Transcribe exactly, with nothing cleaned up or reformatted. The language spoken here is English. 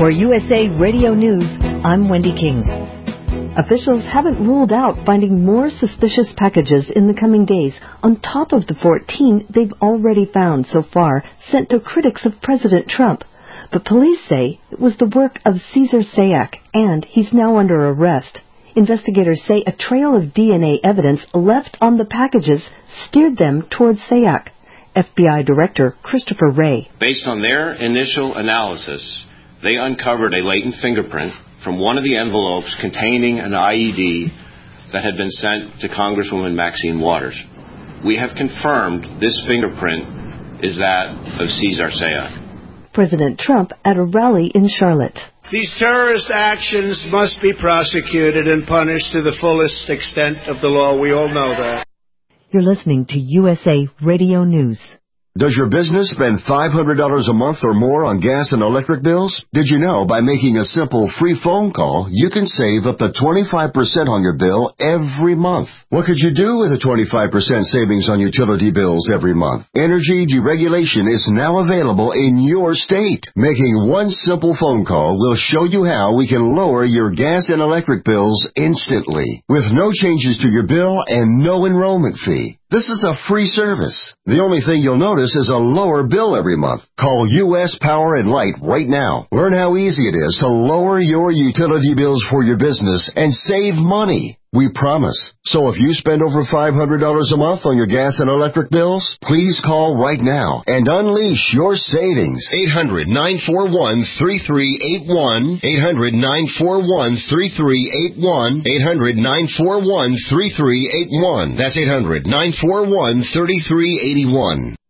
For U S A Radio News, I'm Wendy King. Officials haven't ruled out finding more suspicious packages in the coming days on top of the fourteen they've already found so far sent to critics of President Trump. But police say it was the work of Cesar Sayoc, and he's now under arrest. Investigators say a trail of D N A evidence left on the packages steered them towards Sayoc. F B I Director Christopher Wray. Based on their initial analysis, they uncovered a latent fingerprint from one of the envelopes containing an I E D that had been sent to Congresswoman Maxine Waters. We have confirmed this fingerprint is that of Cesar Sayoc. President Trump at a rally in Charlotte. These terrorist actions must be prosecuted and punished to the fullest extent of the law. We all know that. You're listening to U S A Radio News. Does your business spend five hundred dollars a month or more on gas and electric bills? Did you know by making a simple free phone call, you can save up to twenty-five percent on your bill every month? What could you do with a twenty-five percent savings on utility bills every month? Energy deregulation is now available in your state. Making one simple phone call will show you how we can lower your gas and electric bills instantly, with no changes to your bill and no enrollment fee. This is a free service. The only thing you'll notice is a lower bill every month. Call U S Power and Light right now. Learn how easy it is to lower your utility bills for your business and save money. We promise. So if you spend over five hundred dollars a month on your gas and electric bills, please call right now and unleash your savings. eight hundred, nine four one, three three eight one. eight hundred, nine four one, three three eight one. eight hundred, nine four one, three three eight one. That's eight hundred, nine four one, three three eight one.